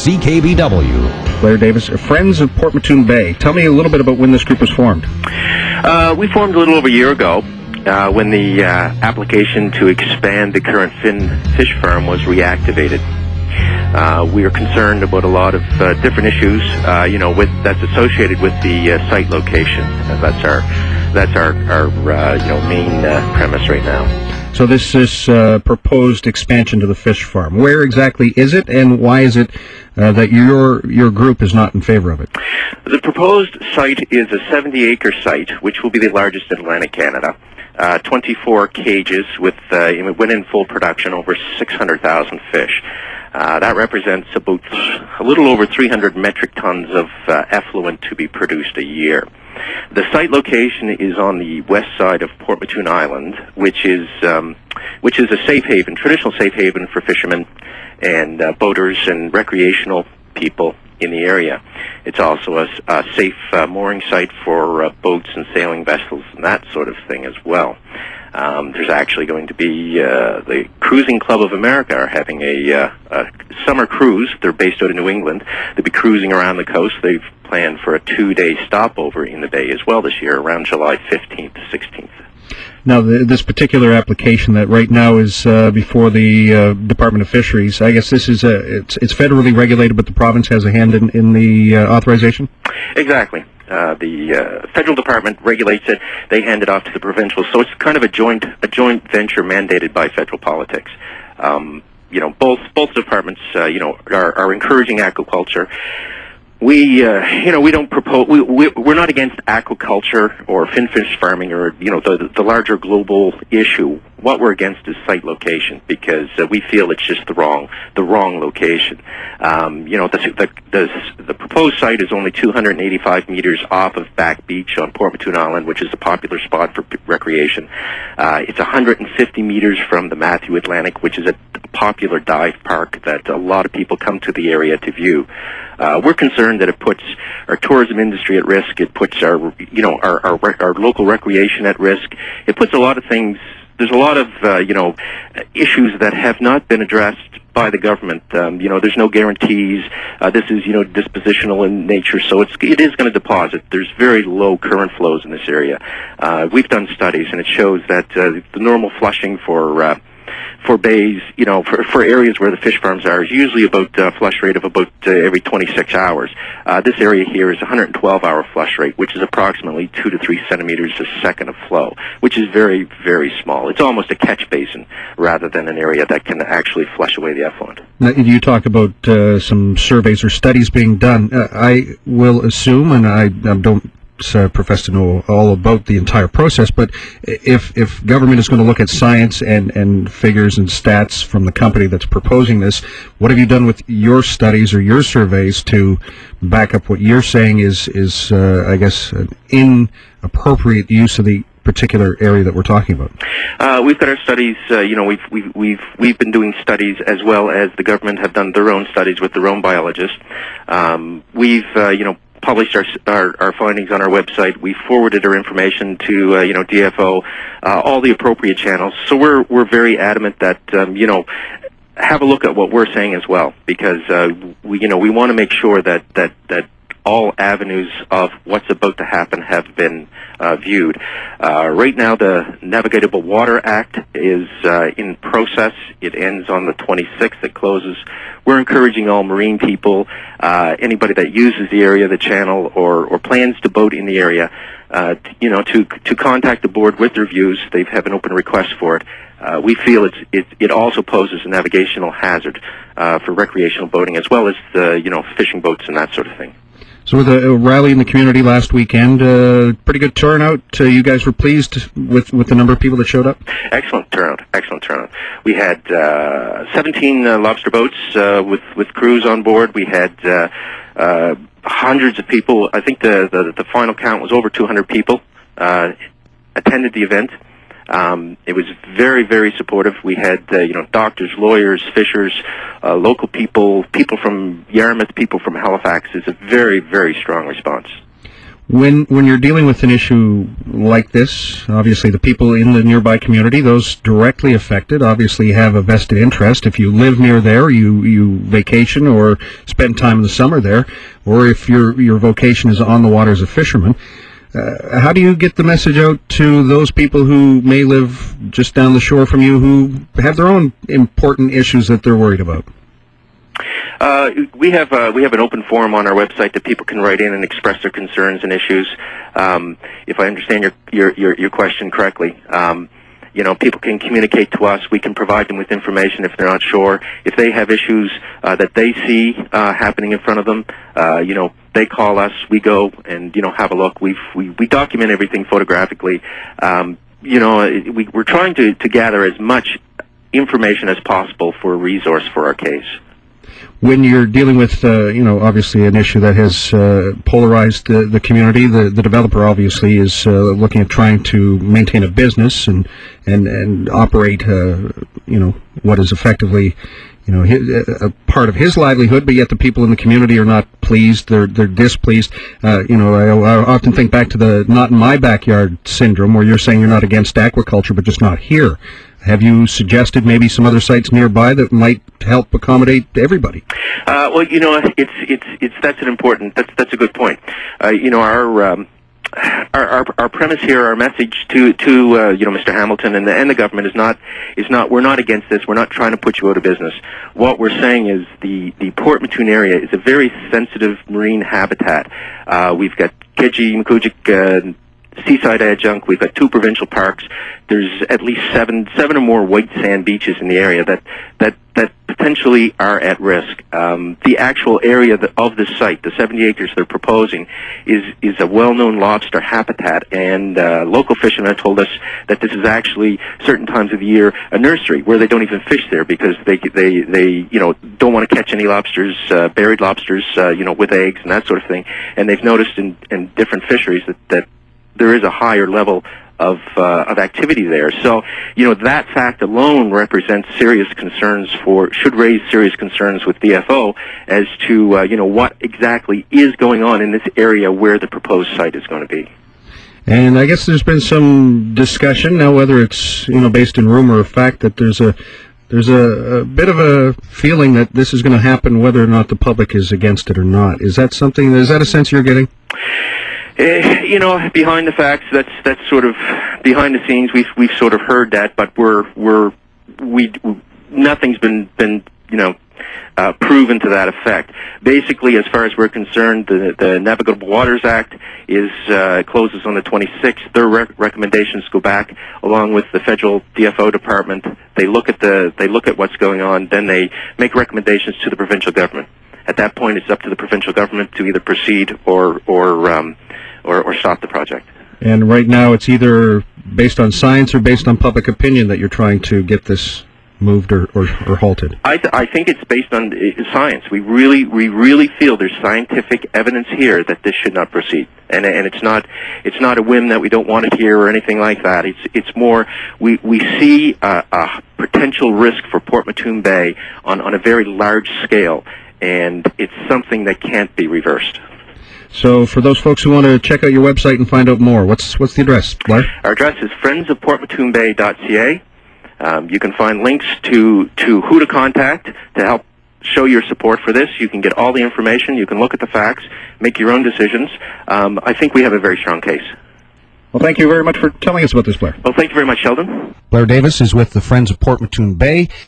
CKBW. Blair Davis, Friends of Port Mattoon Bay. Tell me a little bit about when this group was formed. We formed a little over a year ago when the application to expand the current Finn fish farm was reactivated. We are concerned about a lot of different issues, that's associated with the site location. That's our main premise right now. So this is proposed expansion to the fish farm. Where exactly is it, and why is it that your group is not in favor of it? The proposed site is a 70-acre site, which will be the largest in Atlantic Canada. 24 cages with, when in full production, over 600,000 fish. That represents about a little over 300 metric tons of effluent to be produced a year. The site location is on the west side of Port Mattoon Island, which is a safe haven, traditional safe haven for fishermen and boaters and recreational people in the area. It's also a safe mooring site for boats and sailing vessels and that sort of thing as well. There's actually going to be the Cruising Club of America are having a summer cruise. They're based out in New England. They'll be cruising around the coast. They've planned for a 2-day stopover in the bay as well this year, around July 15th to 16th. Now, this particular application that right now is before the Department of Fisheries, I guess this is it's federally regulated, but the province has a hand in the authorization? Exactly. The federal department regulates it. They hand it off to the provincial. So it's kind of a joint venture mandated by federal politics. Both departments, are encouraging aquaculture. We don't propose. We're not against aquaculture or finfish farming or the larger global issue. What we're against is site location, because we feel it's just the wrong location. The proposed site is only 285 meters off of Back Beach on Port Mattoon Island, which is a popular spot for recreation. It's 150 meters from the Matthew Atlantic, which is a popular dive park that a lot of people come to the area to view. We're concerned that it puts our tourism industry at risk. It puts our local recreation at risk. It puts a lot of things. There's a lot of issues that have not been addressed by the government. There's no guarantees. This is dispositional in nature, so it is going to deposit. There's very low current flows in this area. We've done studies, and it shows that the normal flushing for bays, for areas where the fish farms are, is usually about a flush rate of about every 26 hours. This area here is a 112-hour flush rate, which is approximately 2 to 3 centimeters a second of flow, which is very, very small. It's almost a catch basin rather than an area that can actually flush away the effluent. Now, you talk about some surveys or studies being done. I will assume, and I don't profess to know all about the entire process, but if government is going to look at science and figures and stats from the company that's proposing this, what have you done with your studies or your surveys to back up what you're saying is I guess, an inappropriate use of the particular area that we're talking about? We've got our studies. We've been doing studies as well as the government have done their own studies with their own biologists. We've published our findings on our website. We forwarded our information to DFO, all the appropriate channels. So we're very adamant that have a look at what we're saying as well, because we want to make sure that all avenues of what's about to happen have been viewed. Right now, the Navigable Water Act is in process. It ends on the 26th. It closes. We're encouraging all marine people, anybody that uses the area, the channel, or plans to boat in the area, to contact the board with their views. They have an open request for it. We feel it also poses a navigational hazard for recreational boating, as well as fishing boats and that sort of thing. So with a rally in the community last weekend, pretty good turnout. You guys were pleased with the number of people that showed up? Excellent turnout. We had 17 lobster boats with crews on board. We had hundreds of people. I think the final count was over 200 people attended the event. It was very, very supportive. We had, doctors, lawyers, fishers, local people from Yarmouth, people from Halifax. It's a very, very strong response. When you're dealing with an issue like this, obviously the people in the nearby community, those directly affected, obviously have a vested interest. If you live near there, you vacation or spend time in the summer there, or if your vocation is on the water as a fisherman, how do you get the message out to those people who may live just down the shore from you, who have their own important issues that they're worried about? We have an open forum on our website that people can write in and express their concerns and issues. If I understand your question correctly, people can communicate to us. We can provide them with information if they're not sure. If they have issues that they see happening in front of them, they call us. We go and have a look. We document everything photographically. We're trying to gather as much information as possible for a resource for our case. When you're dealing with, obviously an issue that has polarized the community, the developer obviously is looking at trying to maintain a business and operate, what is effectively, a part of his livelihood, but yet the people in the community are not pleased. They're displeased. I often think back to the "not in my backyard" syndrome, where you're saying you're not against aquaculture, but just not here. Have you suggested maybe some other sites nearby that might help accommodate everybody? That's a good point. Our premise here, our message to Mr. Hamilton and the government is not we're not against this. We're not trying to put you out of business. What we're saying is the Port Mattoon area is a very sensitive marine habitat. We've got Kidgee, Makujik, Seaside Adjunct. We've got 2 provincial parks. There's at least seven or more white sand beaches in the area that potentially are at risk. The actual area of the site, the 70 acres they're proposing, is a well-known lobster habitat, and local fishermen told us that this is actually certain times of the year a nursery where they don't even fish there because they don't want to catch any lobsters, buried lobsters, with eggs and that sort of thing. And they've noticed in different fisheries that there is a higher level of activity there. So, that fact alone represents should raise serious concerns with DFO as to, what exactly is going on in this area where the proposed site is going to be. And I guess there's been some discussion now, whether it's, based in rumor or fact, that there's a bit of a feeling that this is going to happen whether or not the public is against it or not. Is that a sense you're getting? Behind the facts, that's sort of behind the scenes. We've sort of heard that, but nothing's been proven to that effect. Basically, as far as we're concerned, the Navigable Waters Act closes on the 26th. Their recommendations go back along with the federal DFO department. They look at what's going on, then they make recommendations to the provincial government. At that point, it's up to the provincial government to either proceed or stop the project. And right now, it's either based on science or based on public opinion that you're trying to get this moved or halted. I think it's based on science. We really feel there's scientific evidence here that this should not proceed, and it's not a whim that we don't want it here or anything like that. It's more we see a potential risk for Port Mattoon Bay on a very large scale, and it's something that can't be reversed. So for those folks who want to check out your website and find out more, what's the address, Blair? Our address is friendsofportmattoonbay.ca. You can find links to who to contact to help show your support for this. You can get all the information. You can look at the facts, make your own decisions. I think we have a very strong case. Well, thank you very much for telling us about this, Blair. Well, thank you very much, Sheldon. Blair Davis is with the Friends of Port Mattoon Bay.